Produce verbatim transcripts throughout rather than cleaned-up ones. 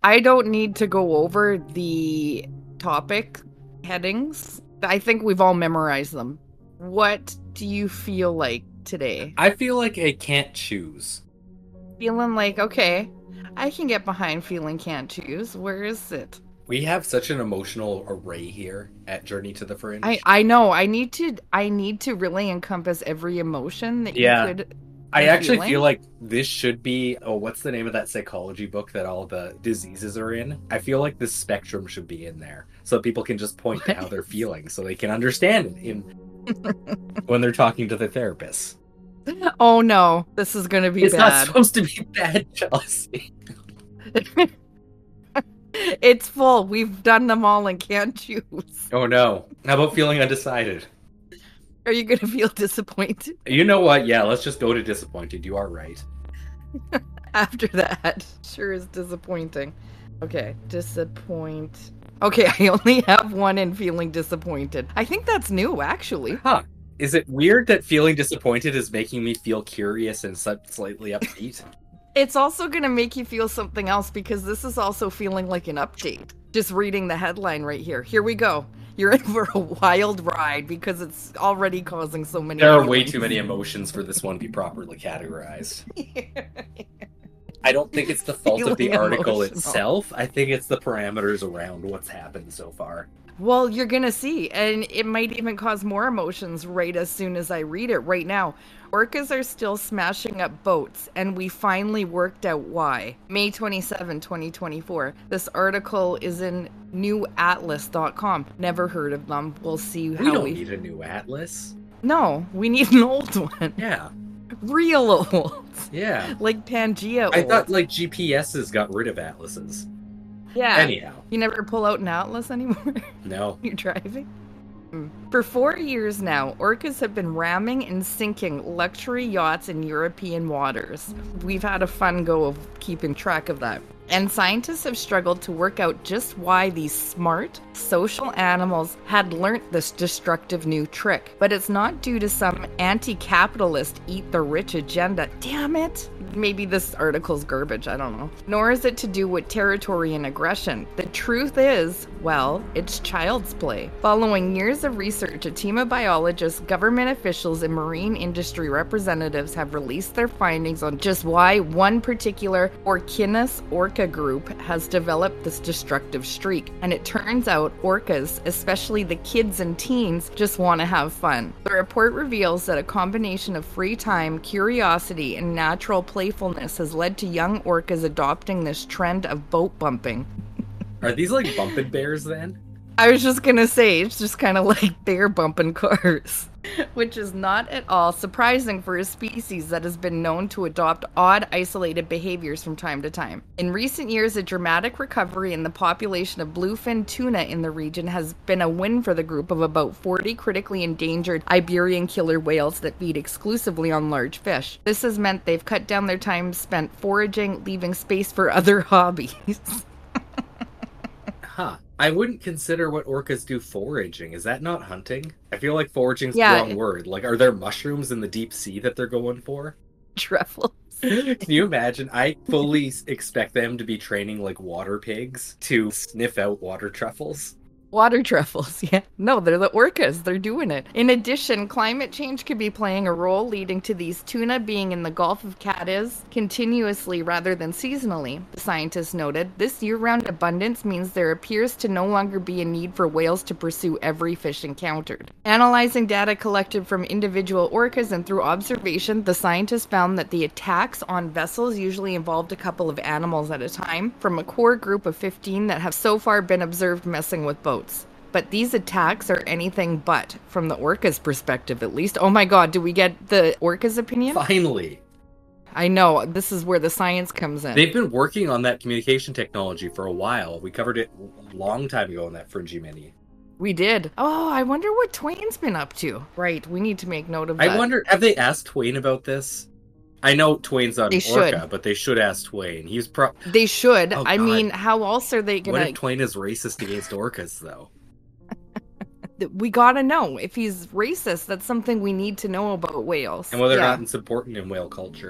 I don't need to go over the topic headings. I think we've all memorized them. What do you feel like today? I feel like I can't choose. Feeling like, okay, I can get behind feeling can't choose. Where is it? We have such an emotional array here at Journey to the Fringe. I, I know. I need to I need to really encompass every emotion that Yeah. you could I be actually feeling. feel like this should be, oh, what's the name of that psychology book that all the diseases are in? I feel like this spectrum should be in there so people can just point to how they're feeling so they can understand it in when they're talking to the therapist. Oh no, this is gonna be It's bad. not supposed to be bad, Chelsea. It's full. We've done them all and can't choose. Oh no. How about feeling undecided? Are you gonna feel disappointed You know what? Yeah, let's just go to disappointed. You are right. after that? Sure is disappointing. Okay, disappoint. Okay, I only have one in feeling disappointed. I think that's new, actually. Huh. Is it weird that feeling disappointed is making me feel curious and slightly upbeat? It's also gonna make you feel something else because this is also feeling like an update. Just reading the headline right here. Here we go. You're in for a wild ride because it's already causing so many. There are way feelings. too many emotions for this one to be properly categorized. I don't think it's the fault of the Feeling article emotional. itself. I think it's the parameters around what's happened so far. Well, you're gonna see, and it might even cause more emotions right as soon as I read it right now. Orcas are still smashing up boats, and we finally worked out why. May twenty-seventh, twenty twenty-four. This article is in new atlas dot com. Never heard of them. We'll see how We don't we... need a new atlas. No, we need an old one. Yeah, Real old. yeah. Like Pangea old. I thought like G P S's got rid of atlases. Yeah. Anyhow, You never pull out an atlas anymore? no. You're driving? For four years now, orcas have been ramming and sinking luxury yachts in European waters. We've had a fun go of keeping track of that. And scientists have struggled to work out just why these smart, social animals had learnt this destructive new trick. But it's not due to some anti-capitalist eat the rich agenda. Damn it! Maybe this article's garbage, I don't know. Nor is it to do with territory and aggression. The truth is, well, it's child's play. Following years of research, a team of biologists, government officials, and marine industry representatives have released their findings on just why one particular Orcinus orca group has developed this destructive streak. And it turns out orcas, especially the kids and teens, just want to have fun. The report reveals that a combination of free time, curiosity, and natural playfulness has led to young orcas adopting this trend of boat bumping. Are these like bumping bears then? I was just gonna say, it's just kind of like bear bumping cars, which is not at all surprising for a species that has been known to adopt odd, isolated behaviors from time to time. In recent years, a dramatic recovery in the population of bluefin tuna in the region has been a win for the group of about forty critically endangered Iberian killer whales that feed exclusively on large fish. This has meant they've cut down their time spent foraging, leaving space for other hobbies. Huh. I wouldn't consider what orcas do foraging. Is that not hunting? I feel like foraging's Yeah. the wrong word. Like, are there mushrooms in the deep sea that they're going for? Truffles. Can you imagine? I fully expect them to be training like water pigs to sniff out water truffles. Water truffles, yeah. No, they're the orcas. They're doing it. In addition, climate change could be playing a role, leading to these tuna being in the Gulf of Cadiz continuously rather than seasonally. The scientists noted, this year-round abundance means there appears to no longer be a need for whales to pursue every fish encountered. Analyzing data collected from individual orcas and through observation, the scientists found that the attacks on vessels usually involved a couple of animals at a time, from a core group of fifteen that have so far been observed messing with boats. But these attacks are anything but, from the orca's perspective at least. Oh my god, do we get the orca's opinion? Finally. I know, this is where the science comes in. They've been working on that communication technology for a while. We covered it a long time ago in that Fringy Mini. We did. Oh, I wonder what Twain's been up to. Right, we need to make note of that. I wonder, have they asked Twain about this? I know Twain's on They Orca, should. but they should ask Twain. He's pro- They should. Oh, I God. mean, how else are they gonna... What if Twain is racist against orcas, though? We gotta know. If he's racist, that's something we need to know about whales. And whether Yeah. or not it's important in whale culture.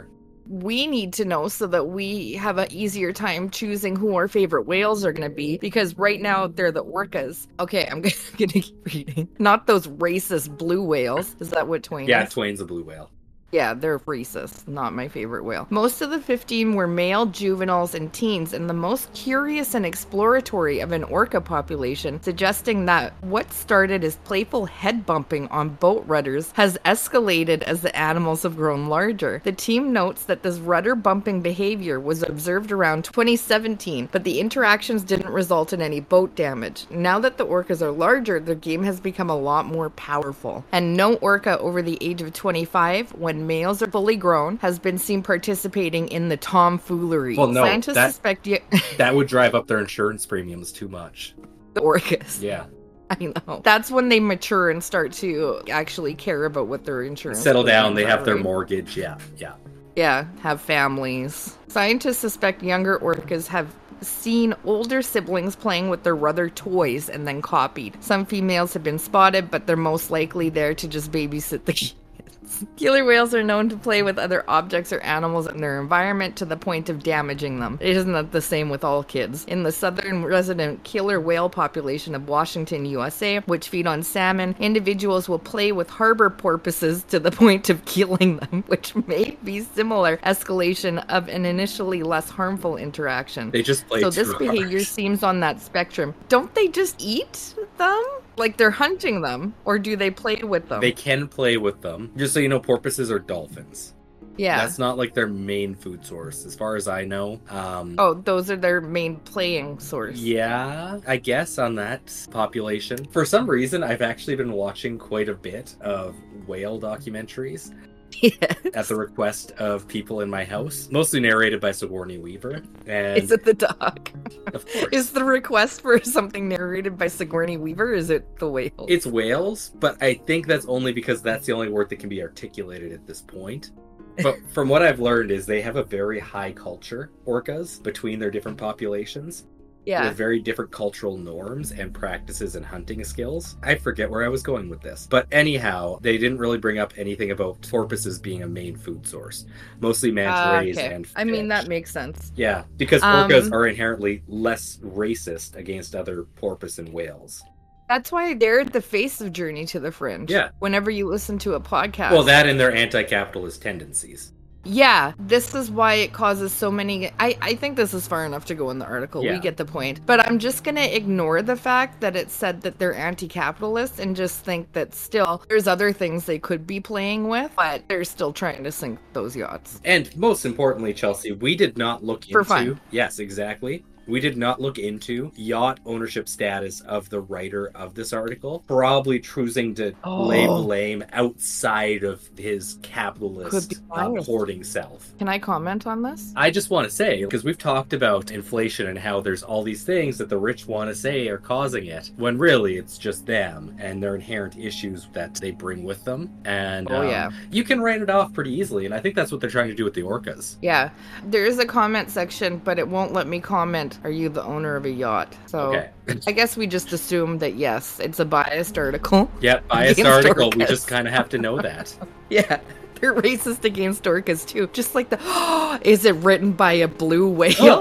we need to know so that we have an easier time choosing who our favorite whales are going to be, because right now they're the orcas. Okay, I'm going to keep reading. Not those racist blue whales. Is that what Twain Yeah, is? Twain's a blue whale. Yeah, they're racist. Not my favorite whale. Most of the fifteen were male, juveniles, and teens, and the most curious and exploratory of an orca population, suggesting that what started as playful head bumping on boat rudders has escalated as the animals have grown larger. The team notes that this rudder bumping behavior was observed around twenty seventeen, but the interactions didn't result in any boat damage. Now that the orcas are larger, the game has become a lot more powerful. And no orca over the age of twenty-five, when males are fully grown, has been seen participating in the tomfoolery. Well, no, Scientists that- suspect y- That would drive up their insurance premiums too much. the orcas. Yeah. I know. That's when they mature and start to actually care about what their insurance Settle down, they premiums have are, their right? mortgage. Yeah, yeah. Yeah, have families. Scientists suspect younger orcas have seen older siblings playing with their rudder toys and then copied. Some females have been spotted, but they're most likely there to just babysit the kids. Killer whales are known to play with other objects or animals in their environment to the point of damaging them. It isn't the same with all kids. In the southern resident killer whale population of Washington, U S A, which feed on salmon, individuals will play with harbor porpoises to the point of killing them, which may be similar escalation of an initially less harmful interaction. They just play So too this behavior hard. seems on that spectrum. Don't they just eat them? Like they're hunting them, or do they play with them? They can play with them. Just so you know, porpoises are dolphins. yeah. That's not like their main food source, as far as I know. Um, Oh, those are their main playing source. Yeah, I guess on that population. For some reason, I've actually been watching quite a bit of whale documentaries Yeah. at the request of people in my house, mostly narrated by Sigourney Weaver. And Is it the dog? of course, Is the request for something narrated by Sigourney Weaver? Or is it the whale? it's whales, but I think that's only because that's the only word that can be articulated at this point. But from what I've learned is they have a very high culture, orcas, between their different populations. yeah. With very different cultural norms and practices and hunting skills. I forget where I was going with this. But anyhow, they didn't really bring up anything about porpoises being a main food source. Mostly manta Ah, rays okay. and I mean, fish. that makes sense. Yeah, because Um, orcas are inherently less racist against other porpoise and whales. That's why they're the face of Journey to the Fringe. Yeah. Whenever you listen to a podcast. Well, that and their anti-capitalist tendencies. Yeah, this is why it causes so many. I, I think this is far enough to go in the article. Yeah. We get the point. But I'm just going to ignore the fact that it said that they're anti capitalist and just think that still there's other things they could be playing with, but they're still trying to sink those yachts. And most importantly, Chelsea, we did not look For into... fun. Yes, exactly. We did not look into yacht ownership status of the writer of this article, probably choosing to Oh. lay blame outside of his Could capitalist be uh, biased. hoarding self. Can I comment on this? I just want to say, because we've talked about inflation and how there's all these things that the rich want to say are causing it, when really it's just them and their inherent issues that they bring with them. And Oh, um, yeah. you can write it off pretty easily, and I think that's what they're trying to do with the orcas. Yeah, there is a comment section, but it won't let me comment. Are you the owner of a yacht? So Okay. I guess we just assume that yes, it's a biased article. Yeah, biased Against article. We orcas. just kind of have to know that. Yeah, they're racist against orcas too. Just like the, is it written by a blue whale?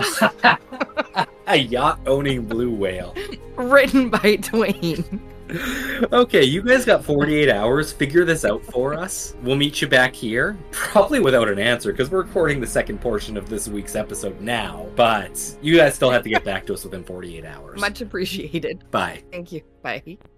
A yacht owning blue whale. Written by Twain. Okay, you guys got forty-eight hours. Figure this out for us. We'll meet you back here, probably without an answer, because we're recording the second portion of this week's episode now. But you guys still have to get back to us within forty-eight hours. Much appreciated. Bye. Thank you. Bye.